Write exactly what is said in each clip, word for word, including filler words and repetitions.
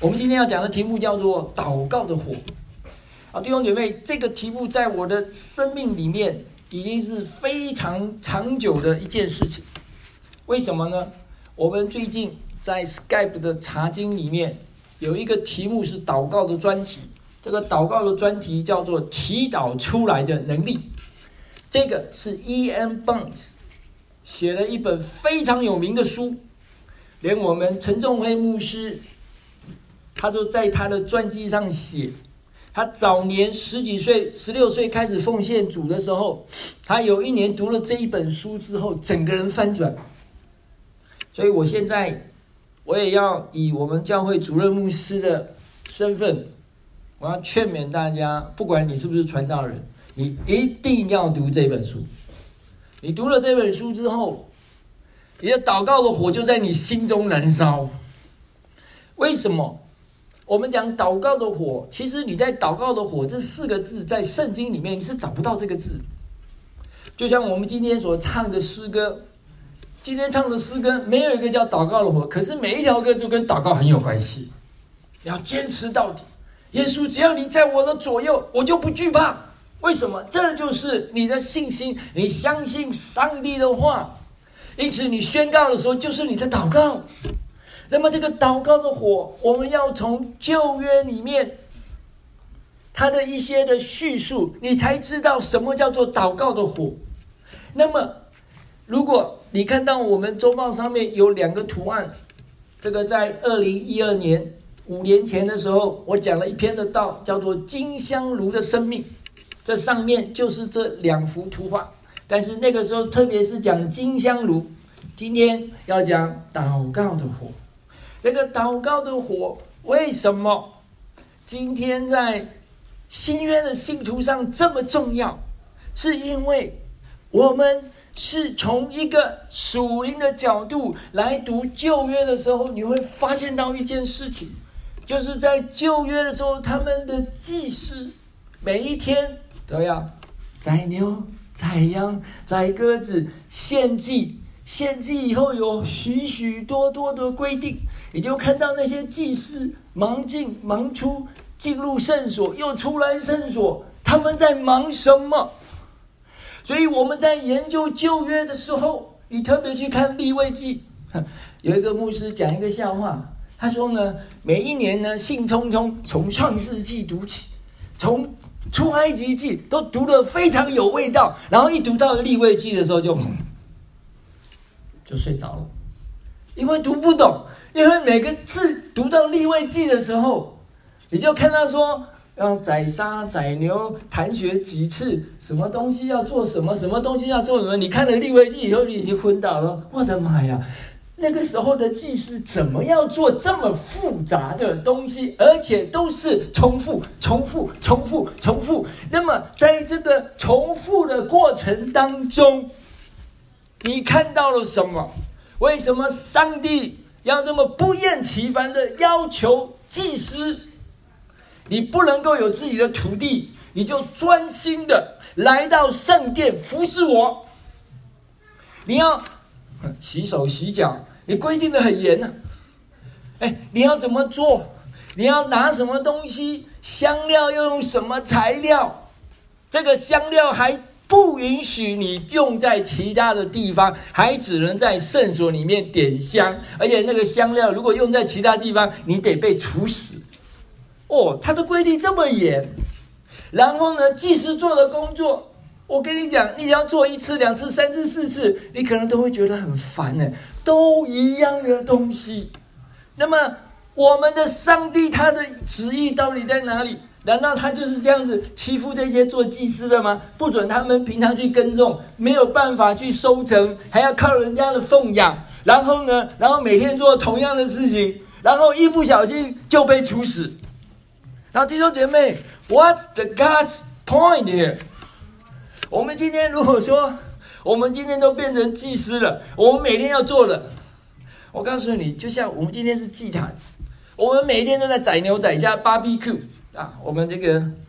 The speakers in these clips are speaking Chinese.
我们今天要讲的题目叫做祷告的火。啊，弟兄姐妹，这个题目在我的生命里面已经是非常长久的一件事情。为什么呢？我们最近在 Skype 的查经里面有一个题目是祷告的专题，这个祷告的专题叫做祈祷出来的能力。这个是 E M Bounds 写了一本非常有名的书，连我们陈仲辉牧师他就在他的传记上写，他早年十几岁十六岁开始奉献主的时候，他有一年读了这一本书之后整个人翻转。所以我现在我也要以我们教会主任牧师的身份，我要劝勉大家，不管你是不是传道人，你一定要读这本书。你读了这本书之后，你的祷告的火就在你心中燃烧。为什么？我们讲祷告的火，其实你在祷告的火这四个字在圣经里面你是找不到这个字。就像我们今天所唱的诗歌，今天唱的诗歌没有一个叫祷告的火，可是每一条歌都跟祷告很有关系。你要坚持到底，耶稣只要你在我的左右，我就不惧怕。为什么？这就是你的信心，你相信上帝的话，因此你宣告的时候就是你的祷告。那么这个祷告的火，我们要从旧约里面它的一些的叙述，你才知道什么叫做祷告的火。那么如果你看到我们周报上面有两个图案，这个在二零一二年五年前的时候，我讲了一篇的道，叫做金香炉的生命，这上面就是这两幅图画。但是那个时候特别是讲金香炉，今天要讲祷告的火。这个祷告的火为什么今天在新约的信徒上这么重要？是因为我们是从一个属灵的角度来读旧约的时候，你会发现到一件事情，就是在旧约的时候，他们的祭司每一天都要宰牛、宰羊、宰鸽子献祭，献祭以后有许许多多的规定，你就看到那些祭司忙进忙出，进入圣所又出来圣所，他们在忙什么？所以我们在研究旧约的时候，你特别去看利未记，有一个牧师讲一个笑话，他说呢，每一年呢兴冲冲从创世纪读起，从出埃及记都读得非常有味道，然后一读到利未记的时候就就睡着了，因为读不懂。因为每个字读到利未记的时候，你就看到说要宰杀宰牛，弹血几次，什么东西要做什么，什么东西要做什么。你看了利未记以后，你已经昏倒了。我的妈呀！那个时候的祭司怎么要做这么复杂的东西，而且都是重复、重复、重复、重复。那么在这个重复的过程当中，你看到了什么？为什么上帝要这么不厌其烦的要求祭司，你不能够有自己的土地，你就专心的来到圣殿服侍我。你要洗手洗脚，你规定的很严啊。哎，你要怎么做？你要拿什么东西？香料要用什么材料？这个香料还不允许你用在其他的地方，还只能在圣所里面点香，而且那个香料如果用在其他地方，你得被处死。哦，他的规定这么严。然后呢，祭司做的工作，我跟你讲，你只要做一次、两次、三次、四次，你可能都会觉得很烦呢，都一样的东西。那么我们的上帝他的旨意到底在哪里？难道他就是这样子欺负这些做祭司的吗？不准他们平常去耕种，没有办法去收成，还要靠人家的奉养，然后呢，然后每天做同样的事情，然后一不小心就被处死。然后弟兄姐妹 ，What's the God's point here？ 我们今天如果说我们今天都变成祭司了，我们每天要做的，我告诉你，就像我们今天是祭坛，我们每天都在宰牛宰虾 barbecue。啊，我们这个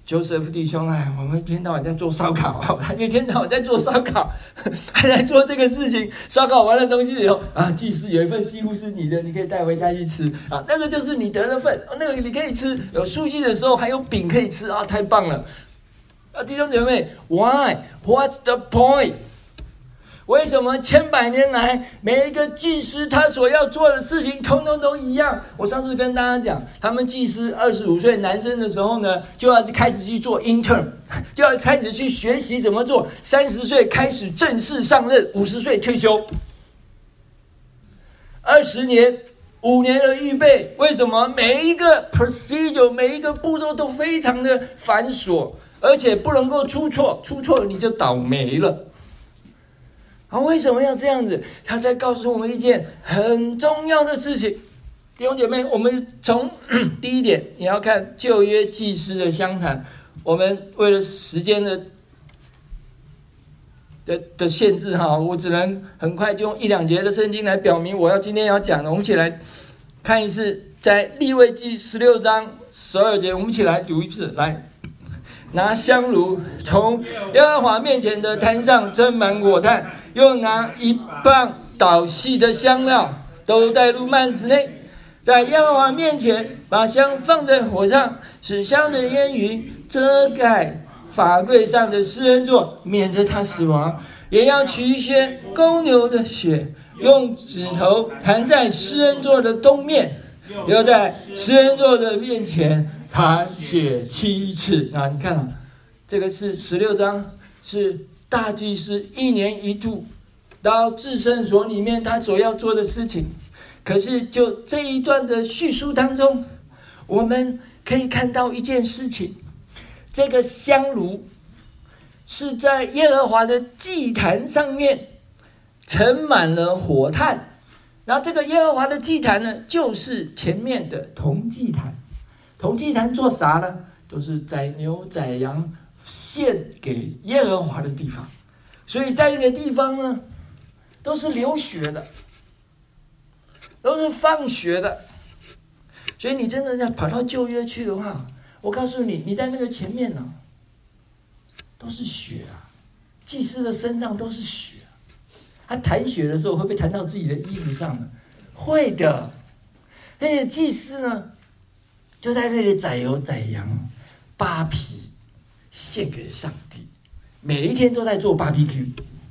Joseph 弟兄，哎，我们一天到晚在做烧烤，他一天到晚在做烧烤，还在做这个事情。烧烤完了东西以后啊，祭司有一份几乎是你的，你可以带回家去吃啊，那个就是你得的份，那个你可以吃。有书记的时候还有饼可以吃啊，太棒了！啊，弟兄姐妹 ，Why? What's the point? 为什么千百年来每一个祭司他所要做的事情通通都一样？我上次跟大家讲，他们祭司二十五岁男生的时候呢，就要开始去做 intern， 就要开始去学习怎么做。三十岁开始正式上任，五十岁退休。二十年、五年的预备，为什么每一个 procedure 每一个步骤都非常的繁琐，而且不能够出错，出错了你就倒霉了。啊，为什么要这样子？他在告诉我们一件很重要的事情，弟兄姐妹，我们从第一点，你要看旧约祭司的相谈。我们为了时间的的的限制哈，我只能很快就用一两节的圣经来表明我要今天要讲的。我们一起来看一次，在利未记十六章十二节，我们一起来读一次，来。拿香炉从耶和华面前的坛上斟满火炭，又拿一磅捣细的香料，都带入幔子内，在耶和华面前把香放在火上，使香的烟云遮盖法柜上的施恩座，免得他死亡。也要取一些公牛的血，用指头弹在施恩座的东面，又在施恩座的面前弹血七次。啊，你看啊，这个是十六章，是大祭司一年一度到至圣所里面他所要做的事情。可是就这一段的叙述当中，我们可以看到一件事情，这个香炉是在耶和华的祭坛上面盛满了火炭，然后这个耶和华的祭坛呢，就是前面的铜祭坛。铜祭坛做啥呢？都是宰牛宰羊献给耶和华的地方，所以在那个地方呢，都是流血的，都是放血的。所以你真的要跑到旧约去的话，我告诉你，你在那个前面呢，都是血啊，祭司的身上都是血。他弹血的时候会不会弹到自己的衣服上呢？会的。那些祭司呢，就在那里宰牛宰羊，扒皮献给上帝，每一天都在做 B B Q，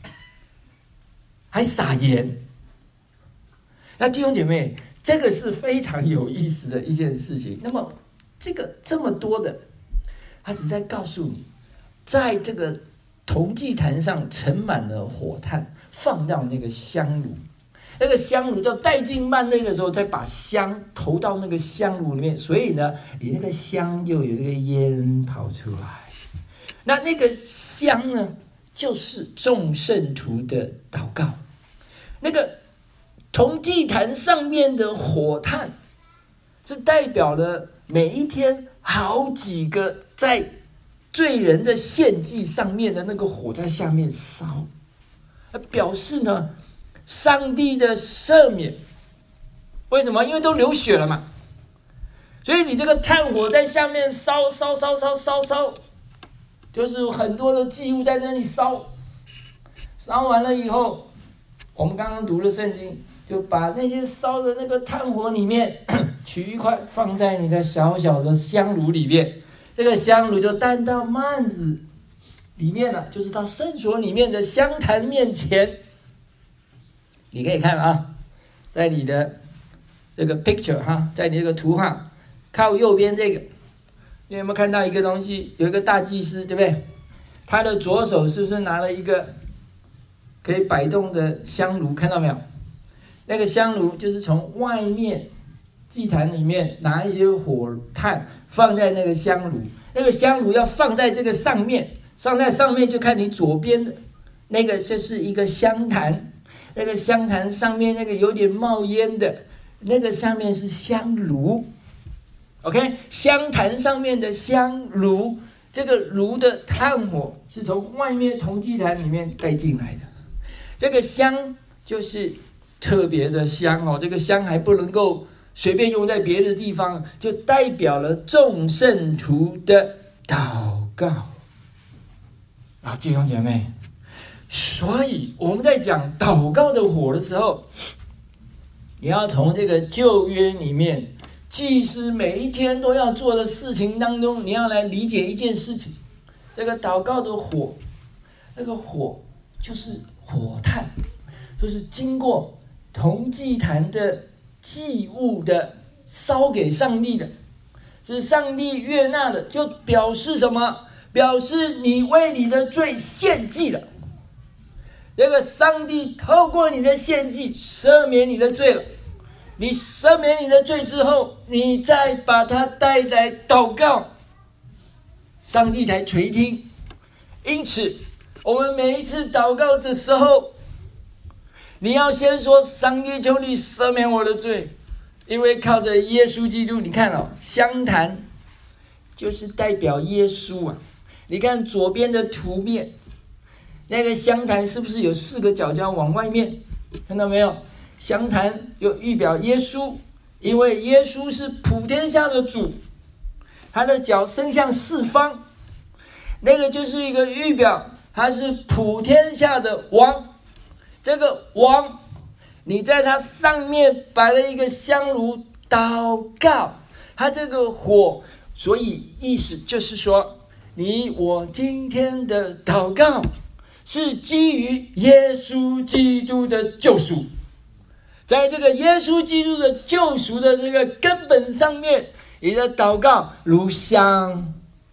还撒盐。那弟兄姐妹，这个是非常有意思的一件事情。那么这个这么多的，他只在告诉你，在这个铜祭坛上盛满了火炭，放到那个香炉，那个香炉要带进幔内的时候，再把香投到那个香炉里面，所以呢，你那个香又有那个烟跑出来。那那个香呢，就是众圣徒的祷告。那个铜祭坛上面的火炭，是代表了每一天好几个在罪人的献祭上面的那个火在下面烧，表示呢上帝的赦免。为什么？因为都流血了嘛，所以你这个炭火在下面烧烧烧烧烧烧，就是很多的祭物在那里烧，烧完了以后，我们刚刚读了圣经，就把那些烧的那个炭火里面取一块放在你的小小的香炉里面，这个香炉就带到幔子里面了，就是到圣所里面的香坛面前。你可以看啊，在你的这个 picture 哈，在你这个图画靠右边这个，你有没有看到一个东西？有一个大祭司，对不对？他的左手是不是拿了一个可以摆动的香炉？看到没有？那个香炉就是从外面祭坛里面拿一些火炭放在那个香炉，那个香炉要放在这个上面，放在上面就看你左边的那个，就是一个香坛，那个香坛上面那个有点冒烟的，那个上面是香炉。OK， 香坛上面的香炉，这个炉的炭火是从外面铜祭坛里面带进来的。这个香就是特别的香哦，这个香还不能够随便用在别的地方，就代表了众圣徒的祷告。啊，弟兄姐妹，所以我们在讲祷告的火的时候，你要从这个旧约里面祭司每一天都要做的事情当中，你要来理解一件事情。这个祷告的火，那个火就是火炭，就是经过铜祭坛的祭物的烧给上帝的，是上帝悦纳的，就表示什么？表示你为你的罪献祭了。这个上帝透过你的献祭赦免你的罪了。你赦免你的罪之后，你再把它带来祷告，上帝才垂听。因此我们每一次祷告的时候，你要先说，上帝求你赦免我的罪，因为靠着耶稣基督。你看哦，香坛就是代表耶稣啊。你看左边的图面，那个香坛是不是有四个角角往外面？看到没有？香坛有预表耶稣，因为耶稣是普天下的主，他的脚伸向四方，那个就是一个预表，他是普天下的王。这个王，你在他上面摆了一个香炉祷告，他这个火，所以意思就是说，你我今天的祷告是基于耶稣基督的救赎，在这个耶稣基督的救赎的这个根本上面，你的祷告如香，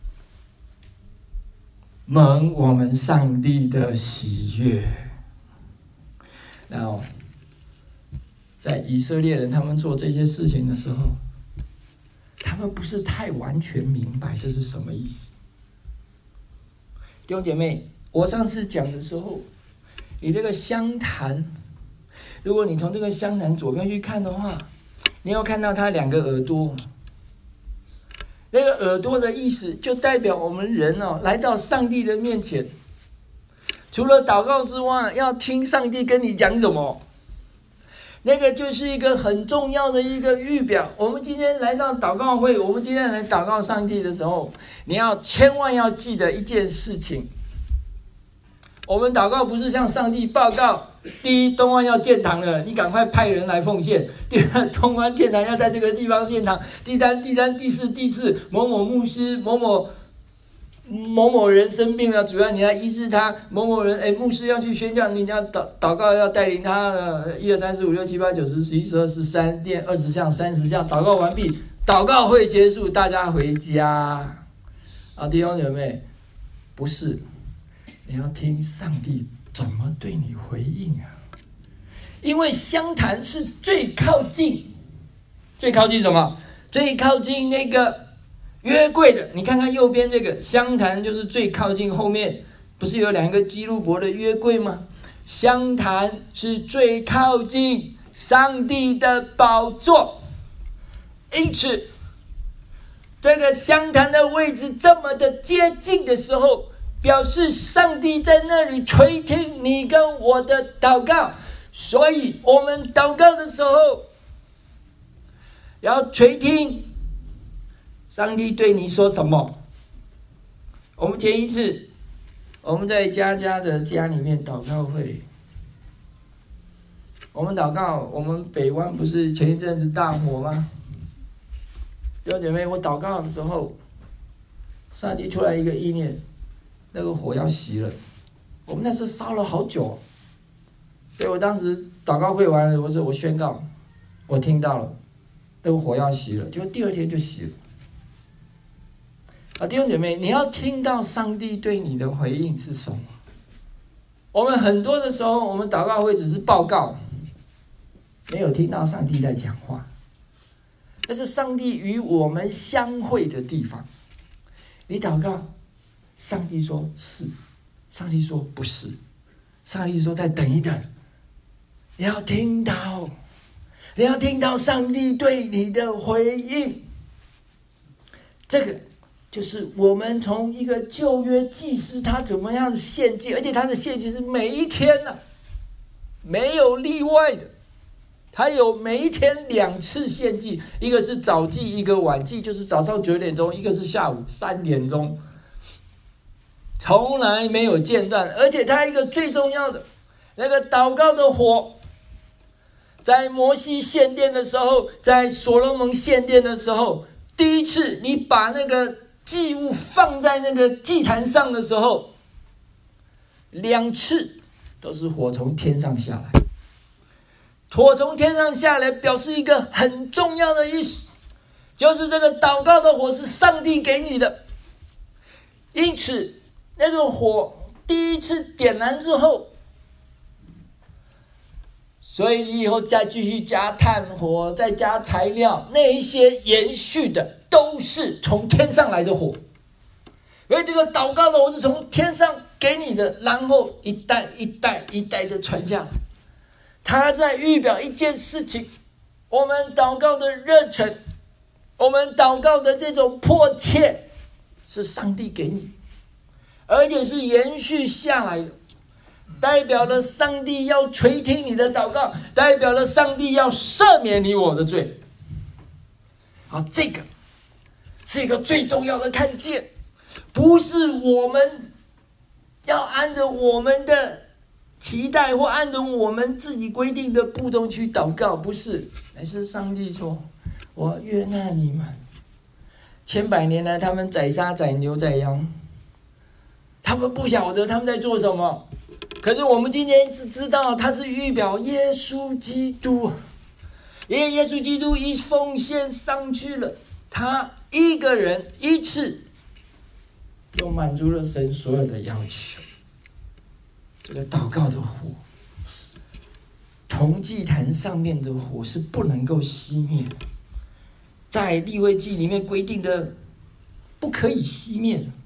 蒙我们上帝的喜悦。然后在以色列人他们做这些事情的时候，他们不是太完全明白这是什么意思。弟兄姐妹，我上次讲的时候，你这个香坛，如果你从这个香坛左边去看的话，你要看到它两个耳朵，那个耳朵的意思就代表我们人哦，来到上帝的面前，除了祷告之外，要听上帝跟你讲什么。那个就是一个很重要的一个预表。我们今天来到祷告会，我们今天来祷告上帝的时候，你要千万要记得一件事情。我们祷告不是向上帝报告，第一，东湾要建堂了，你赶快派人来奉献；第二，东湾建堂要在这个地方建堂；第三，第三，第四，第四，某某牧师，某某某某人生病了，主要你要医治他；某某人，哎，牧师要去宣教，你要祷祷告，要带领他。呃，一二三四五六七八九十十一十二十三，念二十项三十项，祷告完毕，祷告会结束，大家回家。啊，弟兄姐妹，不是，你要听上帝怎么对你回应啊？因为香坛是最靠近，最靠近什么？最靠近那个约柜的。你看看右边这个香坛，就是最靠近后面，不是有两个基路伯的约柜吗？香坛是最靠近上帝的宝座，因此这个香坛的位置这么的接近的时候，表示上帝在那里垂听你跟我的祷告。所以我们祷告的时候要垂听上帝对你说什么。我们前一次我们在佳佳的家里面祷告会，我们祷告，我们北湾不是前一阵子大火吗？弟兄姐妹，我祷告的时候，上帝出来一个意念，那个火要熄了。我们那时烧了好久，所以我当时祷告会完了，我说我宣告，我听到了，那个火要熄了，结果第二天就熄了。啊，弟兄姐妹，你要听到上帝对你的回应是什么？我们很多的时候，我们祷告会只是报告，没有听到上帝在讲话。那是上帝与我们相会的地方。你祷告，上帝说是，上帝说不是，上帝说再等一等。你要听到，你要听到上帝对你的回应。这个就是我们从一个旧约祭司他怎么样献祭，而且他的献祭是每一天啊，没有例外的。 他有每一天两次献祭，一个是早祭，一个晚祭，就是早上九点钟，一个是下午三点钟，从来没有间断。而且他一个最重要的那个祷告的火，在摩西献殿的时候，在所罗门献殿的时候，第一次你把那个祭物放在那个祭坛上的时候，两次都是火从天上下来。火从天上下来表示一个很重要的意思，就是这个祷告的火是上帝给你的。因此那个火第一次点燃之后，所以你以后再继续加炭火，再加材料，那一些延续的都是从天上来的火。所以这个祷告的火是从天上给你的，然后一代一代一代的传下来。他在预表一件事情，我们祷告的热忱，我们祷告的这种迫切，是上帝给你，而且是延续下来的，代表了上帝要垂听你的祷告，代表了上帝要赦免你我的罪。好，这个是一个最重要的看见，不是我们要按着我们的期待或按照我们自己规定的步骤去祷告，不是，乃是上帝说，我悦纳你们。千百年来他们宰杀宰牛宰羊，他们不晓得他们在做什么，可是我们今天只知道他是预表耶稣基督，因为耶稣基督一奉献上去了，他一个人一次又满足了神所有的要求。这个祷告的火，铜祭坛上面的火是不能够熄灭的，在利未记里面规定的不可以熄灭的，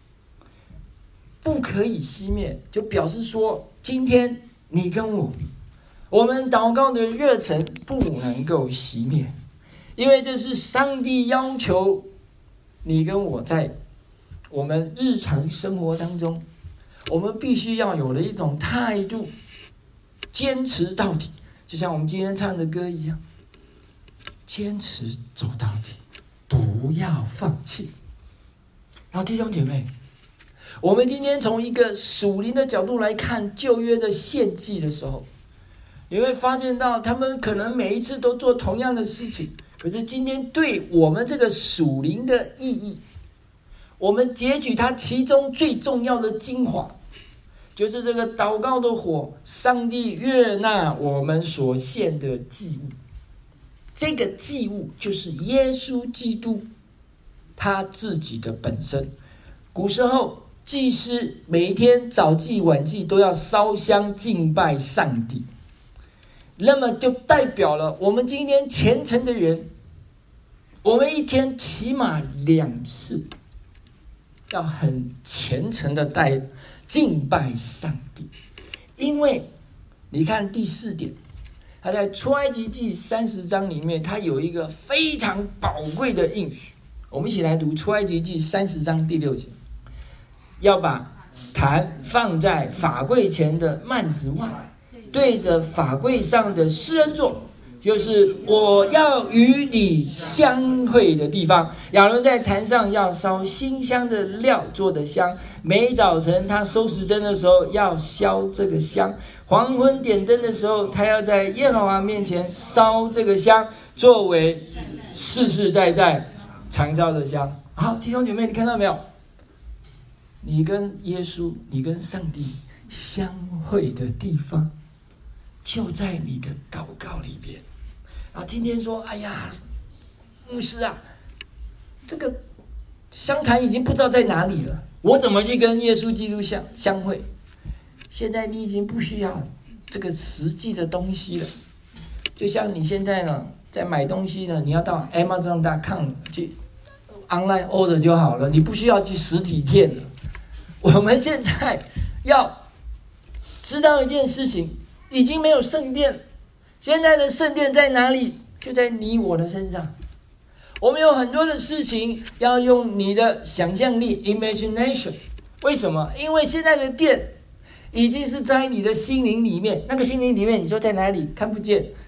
不可以熄灭，就表示说，今天你跟我，我们祷告的热忱不能够熄灭，因为这是上帝要求你跟我在我们日常生活当中，我们必须要有了一种态度，坚持到底，就像我们今天唱的歌一样，坚持走到底，不要放弃。然后弟兄姐妹，我们今天从一个属灵的角度来看旧约的献祭的时候，你会发现到他们可能每一次都做同样的事情，可是今天对我们这个属灵的意义，我们截取它其中最重要的精华，就是这个祷告的火，上帝悦纳我们所献的祭物。这个祭物就是耶稣基督他自己的本身。古时候祭司每一天早祭晚祭都要烧香敬拜上帝，那么就代表了我们今天虔诚的人，我们一天起码两次要很虔诚的带敬拜上帝。因为你看第四点，他在出埃及记三十章里面，他有一个非常宝贵的应许。我们一起来读出埃及记三十章第六节，要把坛放在法柜前的幔子外，对着法柜上的施恩座，就是我要与你相会的地方。亚伦在坛上要烧馨香的料做的香，每早晨他收拾灯的时候要烧这个香，黄昏点灯的时候他要在耶和华面前烧这个香，作为世世代代常烧的香。好，弟兄姐妹，你看到没有？你跟耶稣，你跟上帝相会的地方，就在你的祷告里边。然后今天说，哎呀，牧师啊，这个香坛已经不知道在哪里了，我怎么去跟耶稣基督相相会？现在你已经不需要这个实际的东西了，就像你现在呢，在买东西呢，你要到 Amazon dot com 去 online order 就好了，你不需要去实体店了。我们现在要知道一件事情，已经没有圣殿，现在的圣殿在哪里？就在你我的身上。我们有很多的事情要用你的想象力 imagination。 为什么？因为现在的殿已经是在你的心灵里面，那个心灵里面你说在哪里？看不见，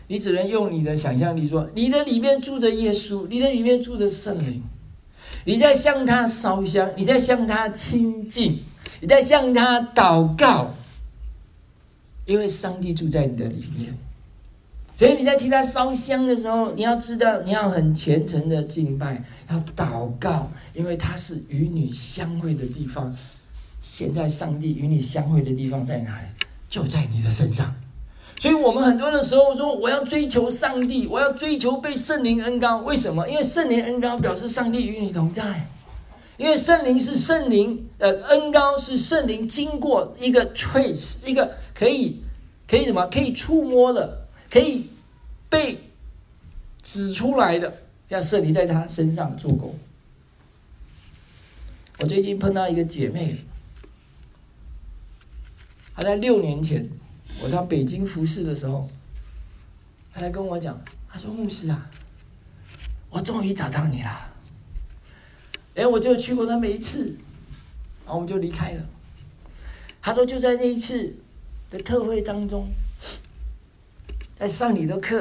你只能用你的想象力说，你的里面住着耶稣，你的里面住着圣灵，你在向他烧香，你在向他亲近，你在向他祷告，因为上帝住在你的里面。所以你在替他烧香的时候，你要知道，你要很虔诚的敬拜，要祷告，因为他是与你相会的地方。现在上帝与你相会的地方在哪里？就在你的身上。所以我们很多的时候说，我要追求上帝，我要追求被圣灵恩膏。为什么？因为圣灵恩膏表示上帝与你同在。因为圣灵是圣灵，呃，恩膏是圣灵经过一个 trace， 一个可以可以什么？可以触摸的，可以被指出来的，让圣灵在他身上做工。我最近碰到一个姐妹，她在六年前，我到北京服侍的时候，她来跟我讲，她说：“牧师啊，我终于找到你了。”哎，我就去过那么一次，然后我们就离开了。她说就在那一次的特会当中，在上你的课，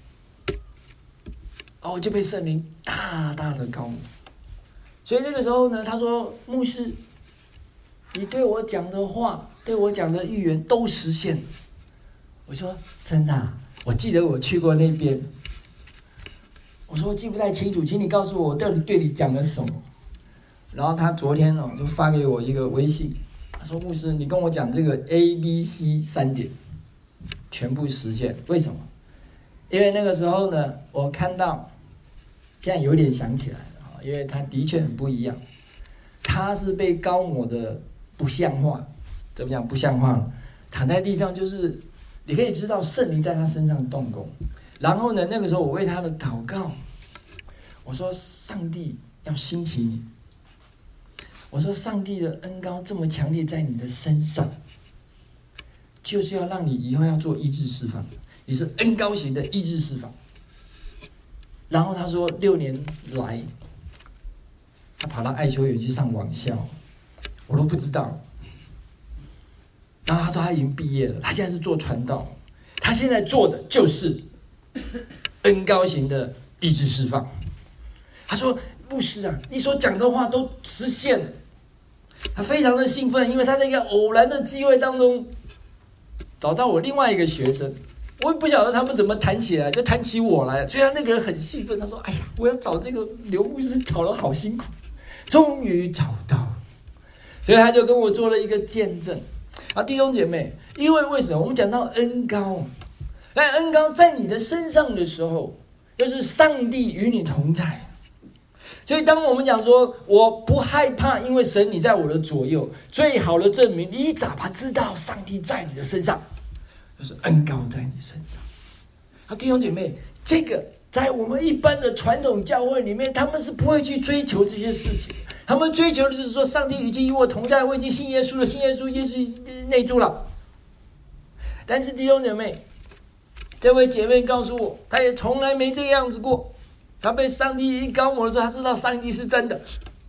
然后我就被圣灵大大的高抹。所以那个时候呢，她说：“牧师，你对我讲的话，对我讲的预言都实现了。”我说：“真的啊？我记得我去过那边。”我说：“我记不太清楚，请你告诉我，我到底对你讲了什么？”然后他昨天哦，就发给我一个微信，他说：“牧师，你跟我讲这个 A、B、C 三点，全部实现。为什么？因为那个时候呢，我看到，现在有点想起来了，因为他的确很不一样。他是被高抹的不像话，怎么讲不像话了？躺在地上，就是你可以知道圣灵在他身上动工。然后呢，那个时候我为他的祷告，我说上帝要兴起你。”我说上帝的恩膏这么强烈在你的身上，就是要让你以后要做医治释放，你是恩膏型的医治释放。然后他说六年来，他跑到爱修园去上网校，我都不知道。然后他说他已经毕业了，他现在是做传道，他现在做的就是恩膏型的医治释放。他说：“牧师啊，你所讲的话都实现了。”他非常的兴奋，因为他在一个偶然的机会当中找到我另外一个学生，我也不晓得他们怎么谈起来，就谈起我来了。所以他那个人很兴奋，他说：“哎呀，我要找这个刘牧师，找了好辛苦，终于找到了。”所以他就跟我做了一个见证。啊，弟兄姐妹，因为为什么我们讲到恩膏？那恩膏在你的身上的时候，就是上帝与你同在。所以当我们讲说我不害怕，因为神你在我的左右，最好的证明你咋把知道上帝在你的身上，就是恩膏在你身上。好，弟兄姐妹，这个在我们一般的传统教会里面，他们是不会去追求这些事情，他们追求的就是说上帝已经与我同在，我已经信耶稣了，信耶稣，耶稣内住了。但是弟兄姐妹，这位姐妹告诉我，她也从来没这个样子过。他被上帝一膏抹的时候，他知道上帝是真的，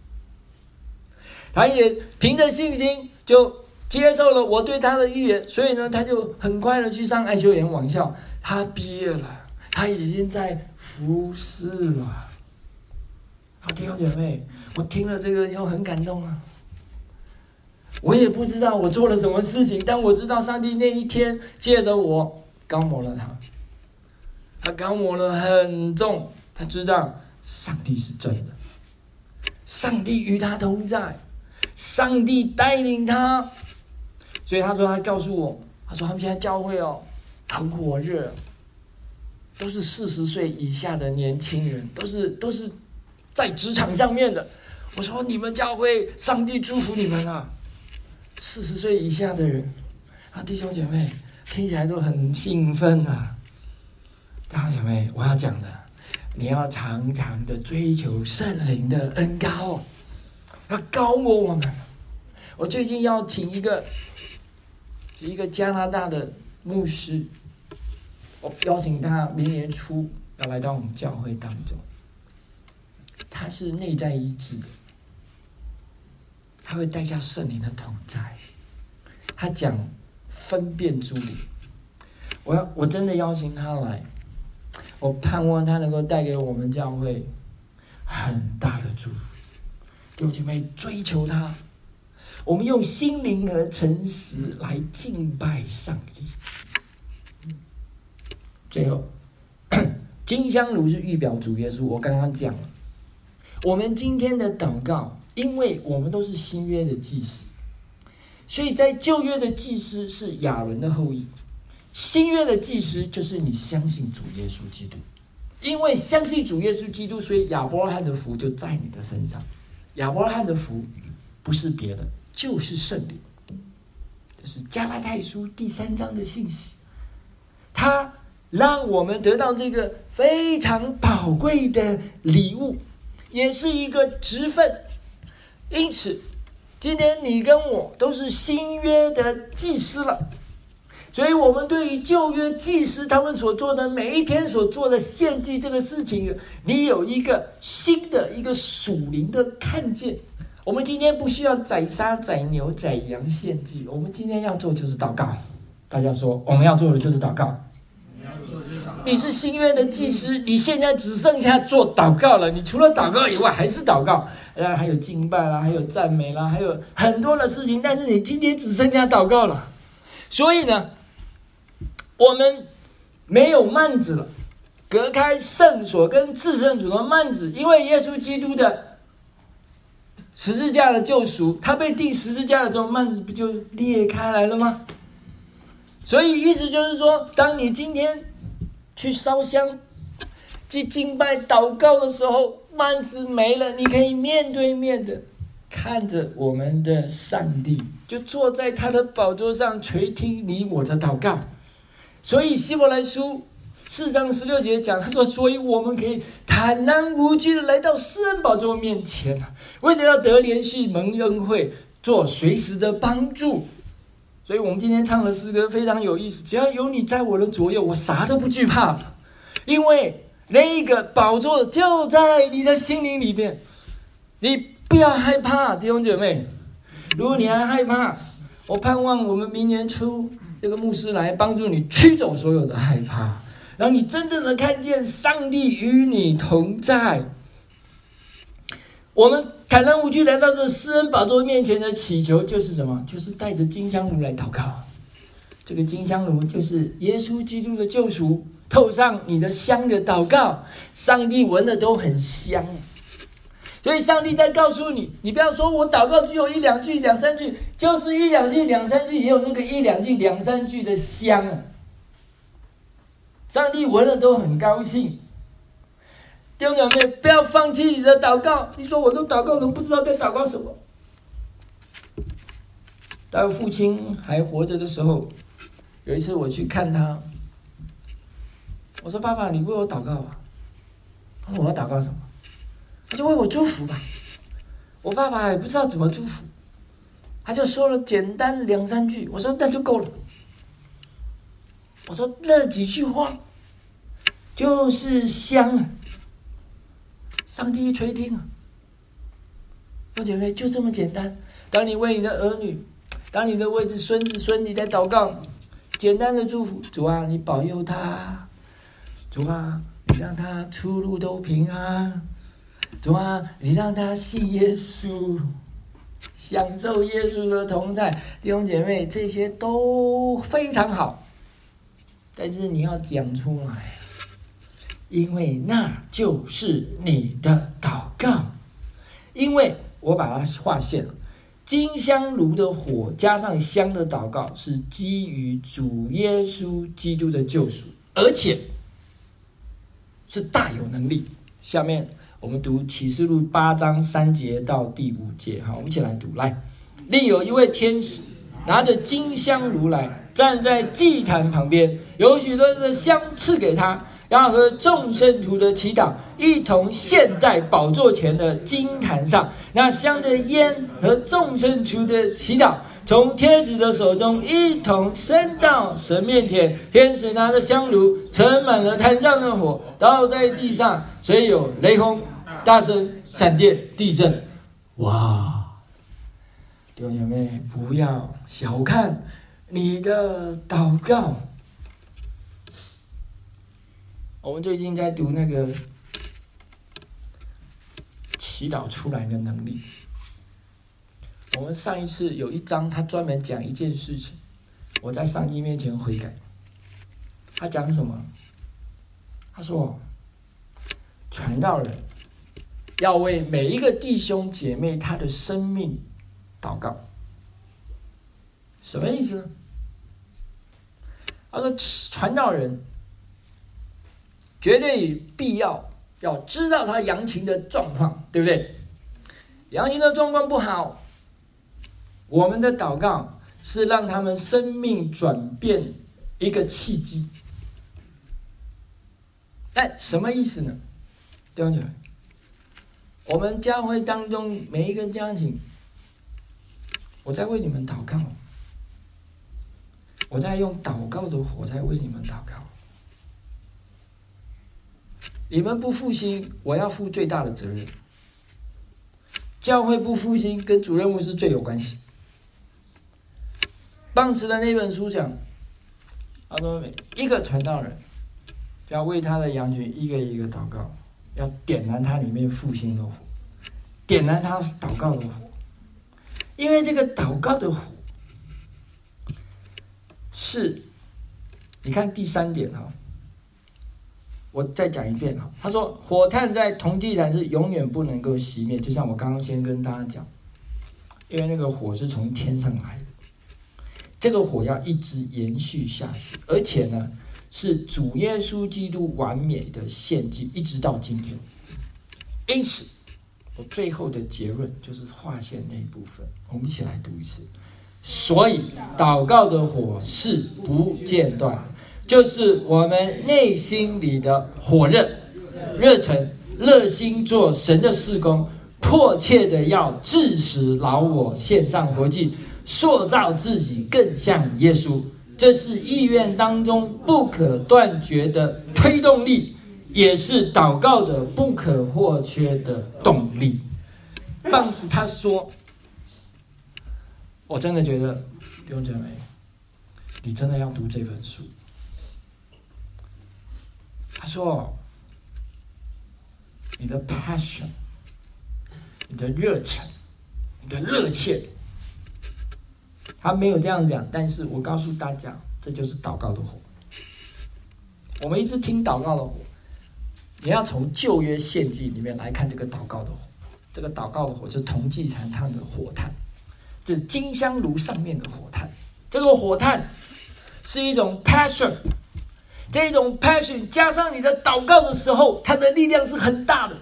他也凭着信心就接受了我对他的预言，所以呢，他就很快的去上爱修园网校，他毕业了，他已经在服侍了。好，弟兄姐妹，我听了这个以后很感动啊。我也不知道我做了什么事情，但我知道上帝那一天借着我膏抹了他，他膏抹了很重。他知道上帝是真的，上帝与他同在，上帝带领他。所以他说，他告诉我，他说他们现在教会哦很火热，都是四十岁以下的年轻人，都是都是在职场上面的。我说你们教会，上帝祝福你们啊！四十岁以下的人啊，弟兄姐妹听起来都很兴奋啊。弟兄姐妹，我要讲的。你要常常的追求圣灵的恩膏，要膏抹我们。我最近要请一个一个加拿大的牧师，我邀请他明年初要来到我们教会当中。他是内在医治的，他会带下圣灵的同在。他讲分辨诸灵，我要我真的邀请他来。 我盼望它能够带给我们教会很大的祝福。弟兄姐妹，追求它，我们用心灵和诚实来敬拜上帝。最后，金香炉是预表主耶稣，我刚刚讲了。我们今天的祷告，因为我们都是新约的祭司，所以在旧约的祭司是亚伦的后裔，新约的祭司就是你相信主耶稣基督。因为相信主耶稣基督，所以亚伯拉罕的福就在你的身上。亚伯拉罕的福不是别的，就是圣灵。这是加拉太书第三章的信息，他让我们得到这个非常宝贵的礼物，也是一个职分。因此今天你跟我都是新约的祭司了，所以我们对于旧约祭司他们所做的每一天所做的献祭这个事情，你有一个新的一个属灵的看见。我们今天不需要宰杀宰牛宰羊献祭，我们今天要做就是祷告。大家说我们要做的就是祷告。你是新约的祭司，你现在只剩下做祷告了。你除了祷告以外还是祷告，呃，还有敬拜啦，还有赞美啦，还有很多的事情，但是你今天只剩下祷告了。所以呢，我们没有幔子了，隔开圣所跟至圣所的幔子，因为耶稣基督的十字架的救赎，他被钉十字架的时候，幔子不就裂开来了吗？所以意思就是说，当你今天去烧香、去敬拜、祷告的时候，幔子没了，你可以面对面的看着我们的上帝，就坐在他的宝座上垂听你我的祷告。所以希伯来书四章十六节讲，他说，所以我们可以坦然无惧的来到施恩宝座面前，为了要得连续蒙恩惠，做随时的帮助。所以我们今天唱的诗歌非常有意思，只要有你在我的左右，我啥都不惧怕，因为那个宝座就在你的心灵里面。你不要害怕，弟兄姐妹，如果你还害怕，我盼望我们明年初这个牧师来帮助你驱走所有的害怕，让你真正的看见上帝与你同在。我们坦然无惧来到这施恩宝座面前的祈求，就是什么？就是带着金香炉来祷告。这个金香炉就是耶稣基督的救赎，透上你的香的祷告，上帝闻的都很香。所以上帝在告诉你，你不要说我祷告只有一两句两三句，就是一两句两三句，也有那个一两句两三句的香，上帝闻了都很高兴。弟兄姊妹，不要放弃你的祷告。你说我都祷告，都不知道在祷告什么。当父亲还活着的时候，有一次我去看他，我说：“爸爸，你为我祷告吧。”他说：“我要祷告什么？”他就为我祝福吧。我爸爸也不知道怎么祝福，他就说了简单两三句。我说：“那就够了。”我说：“那几句话就是香啊。”上帝一垂听啊，弟兄姐妹，就这么简单。当你为你的儿女，当你的为子孙子孙女在祷告，简单的祝福：主啊，你保佑他；主啊，你让他出入都平安；主啊，你让他信耶稣，享受耶稣的同在。弟兄姐妹，这些都非常好，但是你要讲出来。因为那就是你的祷告，因为我把它划线了。金香炉的火加上香的祷告，是基于主耶稣基督的救赎，而且是大有能力。下面我们读启示录八章三节到第五节，好，我们一起来读。来，另有一位天使拿着金香炉来，站在祭坛旁边，有许多的香赐给他。然后和众圣徒的祈祷一同献在宝座前的金坛上，那香的烟和众圣徒的祈祷从天使的手中一同升到神面前。天使拿着香炉盛满了坛上的火，倒在地上，虽有雷轰、大声、闪电、地震。哇！弟兄姐妹，不要小看你的祷告。 我们最近在读那个祈祷出来的能力。我们上一次有一章，他专门讲一件事情，我在上帝面前悔改。他讲什么？他说，传道人要为每一个弟兄姐妹他的生命祷告。什么意思呢？他说，传道人绝对必要要知道他羊群的状况，对不对？羊群的状况不好，我们的祷告是让他们生命转变一个契机。但什么意思呢？弟兄姐妹，我们教会当中每一个家庭，我在为你们祷告，我在用祷告的火在为你们祷告。你们不复兴，我要负最大的责任。教会不复兴，跟主任牧师最有关系。棒池的那本书讲，他说每一个传道人要为他的羊群一个一个祷告，要点燃他里面复兴的火，点燃他祷告的火。因为这个祷告的火是，你看第三点哈，我再讲一遍哈。他说，火炭在铜祭坛是永远不能够熄灭，就像我刚刚先跟大家讲，因为那个火是从天上来的，这个火要一直延续下去，而且呢，是主耶稣基督完美的献祭，一直到今天。因此，我最后的结论就是划线那一部分，我们一起来读一次。所以，祷告的火是不间断，就是我们内心里的火热、热忱、热心做神的事工，迫切的要致使老我献上活祭，塑造自己更像耶稣。这是意愿当中不可断绝的推动力，也是祷告的不可或缺的动力。棒子他说，我真的觉得弟兄姐妹，你真的要读这本书。他说，你的 passion， 你的热忱，你的热切，他没有这样讲，但是我告诉大家，这就是祷告的火。我们一直听祷告的火，你要从旧约献祭里面来看这个祷告的火。这个祷告的火就是铜祭坛上的火炭，这是金香炉上面的火炭。这个火炭是一种 passion， 这种 passion 加上你的祷告的时候，它的力量是很大的。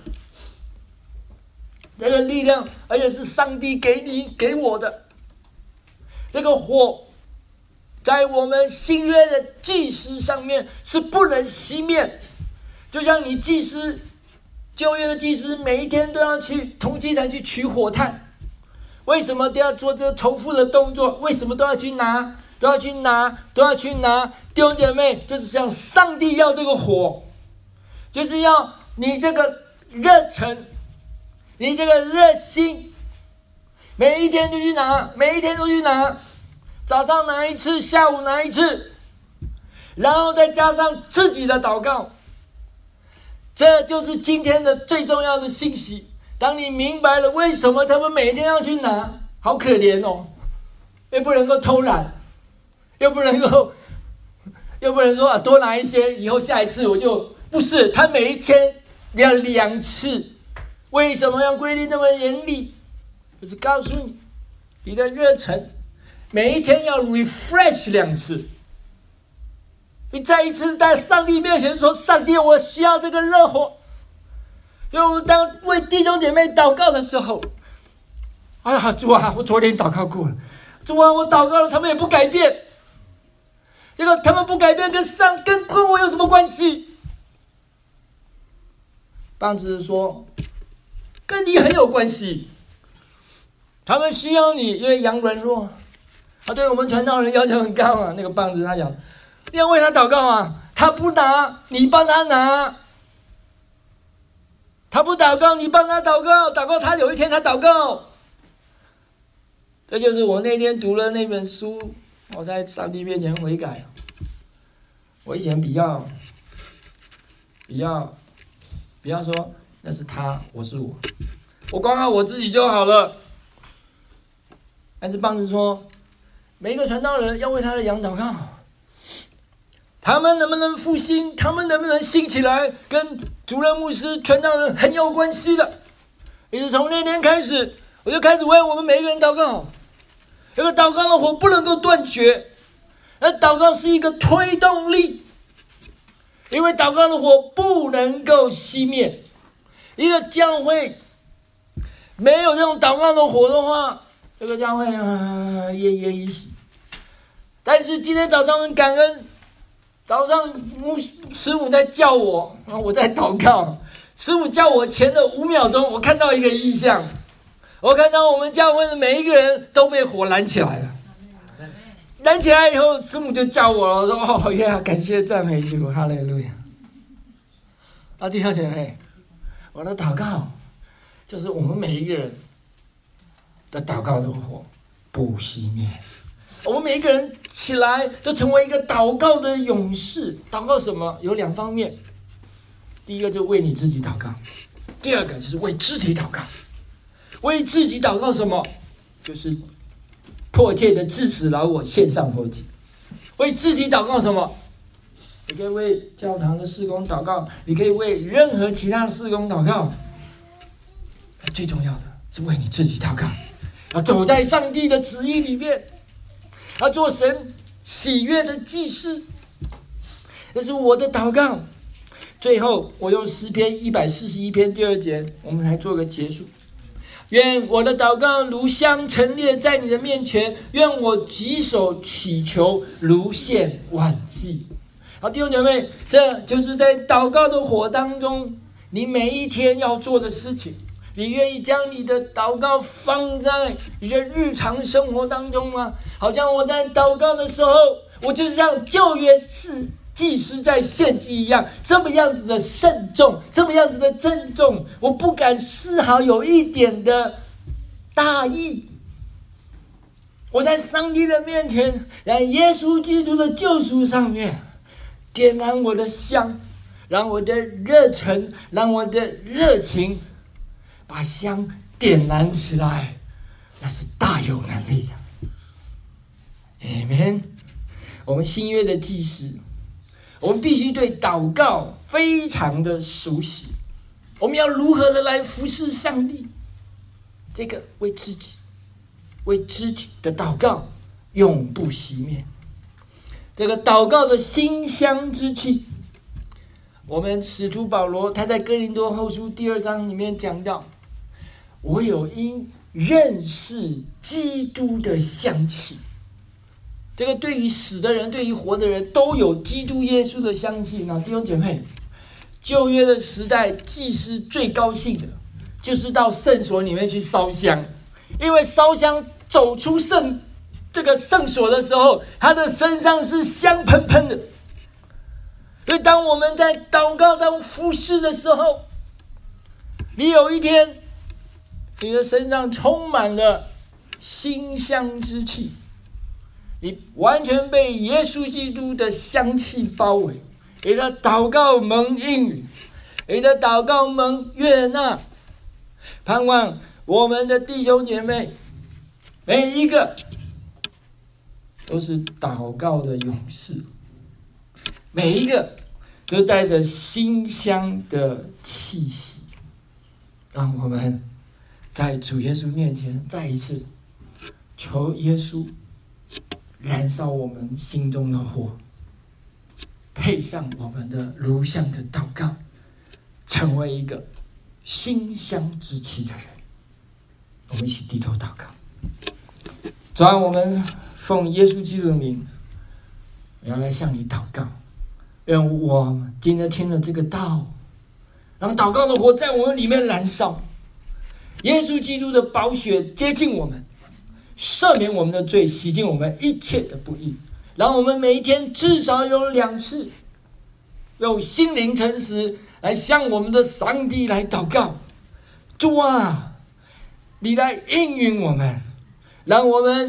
这个力量，而且是上帝给你给我的。这个火在我们新约的祭司上面是不能熄灭，就像你祭司旧约的祭司每一天都要去铜祭坛去取火炭，为什么都要做这个重复的动作？为什么都要去拿？都要去拿，都要去拿。弟兄姐妹，就是像上帝要这个火，就是要你这个热忱，你这个热心，每一天都去拿，每一天都去拿，早上拿一次，下午拿一次，然后再加上自己的祷告。这就是今天的最重要的信息。当你明白了为什么他们每天要去拿，好可怜哦，又不能够偷懒，又不能够，又不能说啊多拿一些，以后下一次我就不是。他每一天要两次，为什么要规定那么严厉？就是告诉你，你的热忱每一天要 refresh 两次。你再一次在上帝面前说，上帝，我需要这个热火。所以我们当为弟兄姐妹祷告的时候，哎呀，主啊，我昨天祷告过了，主啊，我祷告了，他们也不改变。这个他们不改变跟上跟跟我有什么关系？棒子说，跟你很有关系。他们需要你，因为羊软弱。他对我们传道人要求很高啊。那个棒子他讲，你要为他祷告啊，他不拿，你帮他拿。他不祷告，你帮他祷告，祷告他有一天他祷告。这就是我那天读了那本书，我在上帝面前悔改。我以前比较不要不要说那是他，我是我，我管好我自己就好了。但是棒子说，每一个传道人要为他的羊祷告，他们能不能复兴，他们能不能兴起来，跟主任牧师、传道人很有关系的。也是从那天开始，我就开始为我们每一个人祷告。这个祷告的火不能够断绝，而祷告是一个推动力，因为祷告的火不能够熄灭。一个教会没有这种祷告的火的话，这个教会啊奄奄一息。但是今天早上很感恩，早上牧师母在叫我，我在祷告。师母叫我前的五秒钟，我看到一个异象，我看到我们教会的每一个人都被火燃起来了。燃起来以后，师母就叫我了，我说：“哦呀，感谢赞美主，哈利路亚。”啊，弟兄姐妹，我的祷告就是我们每一个人的祷告的火不熄灭。我们每一个人起来都成为一个祷告的勇士。祷告什么？有两方面。第一个就是为你自己祷告，第二个就是为肢体祷告。为自己祷告什么？就是迫切的致死老我献上活祭。为肢体祷告什么？你可以为教堂的事工祷告，你可以为任何其他的事工祷告。最重要的是为你自己祷告，要走在上帝的旨意里面，要做神喜悦的祭司。这是我的祷告。最后，我用诗篇一百四十一篇第二节，我们来做个结束。愿我的祷告如香陈列在你的面前，愿我举手祈求如献晚祭。好，弟兄姐妹，这就是在祷告的火当中，你每一天要做的事情。你愿意将你的祷告放在你的日常生活当中吗？好像我在祷告的时候，我就是像旧约是祭司在献祭一样，这么样子的慎重，这么样子的郑重，我不敢丝毫有一点的大意。我在上帝的面前，在耶稣基督的救赎上面，点燃我的香，让我的热忱，让我的热情，把香点燃起来，那是大有能力的。Amen。我们新约的祭司，我们必须对祷告非常的熟悉。我们要如何的来服侍上帝？这个为自己、为肢体的祷告永不熄灭。这个祷告的馨香之气，我们使徒保罗他在哥林多后书第二章里面讲到，我有因认识基督的香气。这个对于死的人，对于活的人都有基督耶稣的香气。那弟兄姐妹，旧约的时代，祭司最高兴的就是到圣所里面去烧香，因为烧香走出圣这个圣所的时候，他的身上是香喷喷的。所以当我们在祷告当服侍的时候，你有一天你的身上充满了馨香之气，你完全被耶稣基督的香气包围，你的祷告蒙应允，你的祷告蒙悦纳。盼望我们的弟兄姐妹每一个都是祷告的勇士，每一个都带着馨香的气息，让我们在主耶稣面前再一次求耶稣燃烧我们心中的火，配上我们的如香的祷告，成为一个馨香之气的人。我们一起低头祷告。主啊，我们奉耶稣基督的名，我要来向你祷告。愿我今天听了这个道，让祷告的火在我们里面燃烧。耶稣基督的宝血接近我们，赦免我们的罪，洗净我们一切的不义，让我们每一天至少有两次用心灵诚实来向我们的上帝来祷告。主啊，你来应允我们，让我们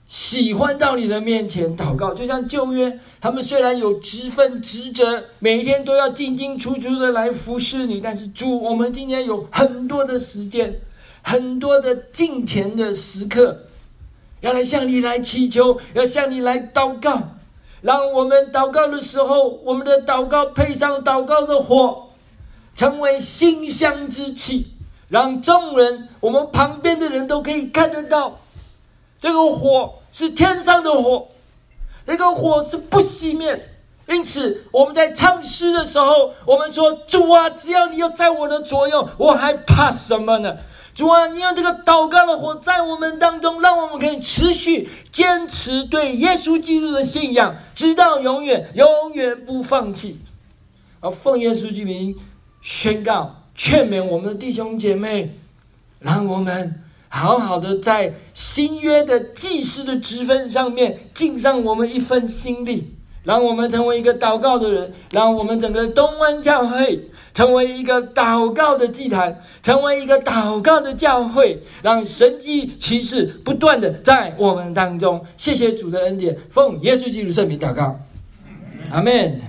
喜欢到你的面前祷告。就像旧约，他们虽然有职分职责，每一天都要进进出出的来服侍你，但是主，我们今天有很多的时间，很多的敬虔的时刻，要来向你来祈求，要向你来祷告。让我们祷告的时候，我们的祷告配上祷告的火，成为馨香之气，让众人，我们旁边的人都可以看得到，这个火是天上的火，这个火是不熄灭。因此我们在唱诗的时候，我们说，主啊，只要你有在我的左右，我还怕什么呢？主啊，你让这个祷告的火在我们当中，让我们可以持续坚持对耶稣基督的信仰，直到永远，永远不放弃。而奉耶稣之名宣告劝勉我们的弟兄姐妹，让我们好好的在新约的祭司的职分上面尽上我们一份心力，让我们成为一个祷告的人，让我们整个东湾教会成为一个祷告的祭坛，成为一个祷告的教会，让神迹奇事不断的在我们当中。谢谢主的恩典，奉耶稣基督圣名祷告，阿们。